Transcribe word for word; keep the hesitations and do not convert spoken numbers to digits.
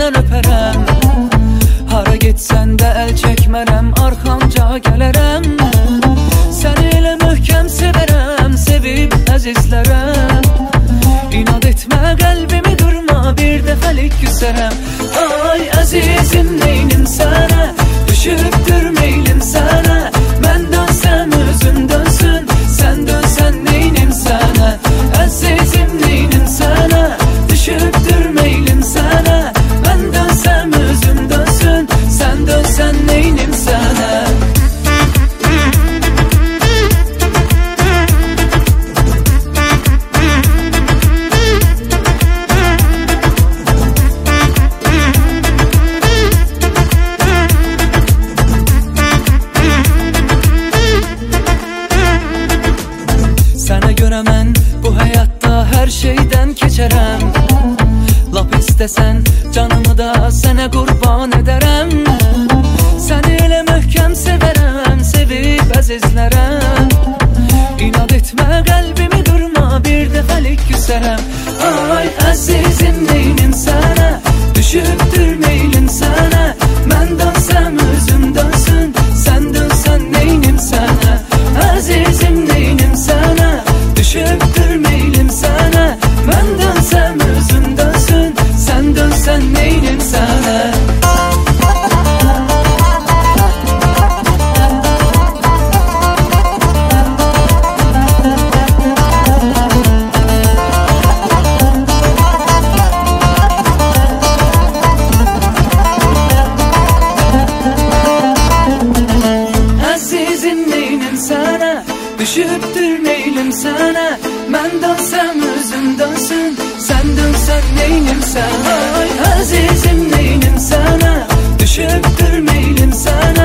elindən öpərəm. Hara getsən də əl çəkmərəm, arxamca gələrəm. Səni elə möhkəm sevərəm, sevib əzizlərəm. İnad etmə, qəlbimi qırma, bir dəfəlik küsərəm. Ay əzizim, neynim sənə, düşübdür meylim sənə. Mən dönsəm özün dönsün, sən dönsən neynim sənə. Əzizim, neynim sənə, düşübdür meylim sənə. Mən dönsəm özün dönsün, sən dönsən neynim sənə. Mən bu həyatda hər şeydən keçərəm. Lap istəsən canımı da sənə qurban edərəm. Səni elə möhkəm sevərəm, sevib əzizlərəm. İnad etmə, qəlbimi qırma, bir dəfəlik küsərəm. Ay əzizim, neynim sənə, düşübdür meylim sənə. Mən dönsəm özüm dönsün, sən dönsən neynim sənə. Əzizim, neynim sənə, düşübdür meylim sənə. Mən dönsəm özün dönsün, sən dönsən neynim sənə. Əzizim, neynim sənə, düşübdür meylim sənə. Mən dönsəm özüm dönsün, sən dönsən neynim sənə. Ay əzizim, neynim sənə, düşübdür meylim sənə.